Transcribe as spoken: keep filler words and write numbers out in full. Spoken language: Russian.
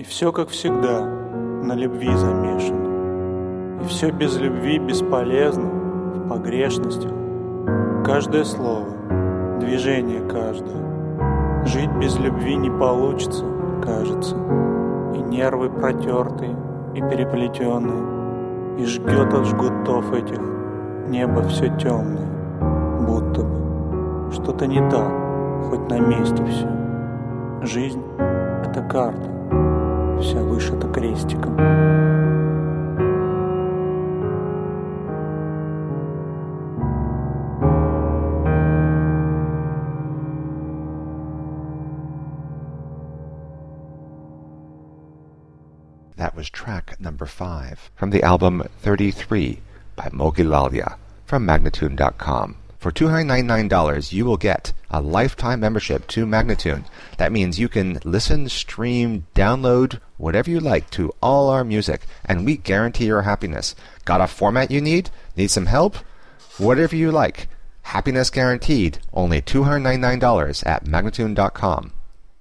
все как всегда, на любви замешано. И все без любви бесполезно, в погрешностях. Каждое слово, движение каждое. Жить без любви не получится, кажется. И нервы протертые, и переплетенные. И жгет от жгутов этих небо все темное. Будто бы что-то не так, хоть на месте все. Жизнь — это карта, вся вышита крестиком. That was track number five from the album thirty-three by Mogilalya from Magnatune dot com. For two hundred ninety-nine dollars, you will get a lifetime membership to Magnatune. That means you can listen, stream, download, whatever you like to all our music, and we guarantee your happiness. Got a format you need? Need some help? Whatever you like. Happiness guaranteed. Only two hundred ninety-nine dollars at Magnatune dot com.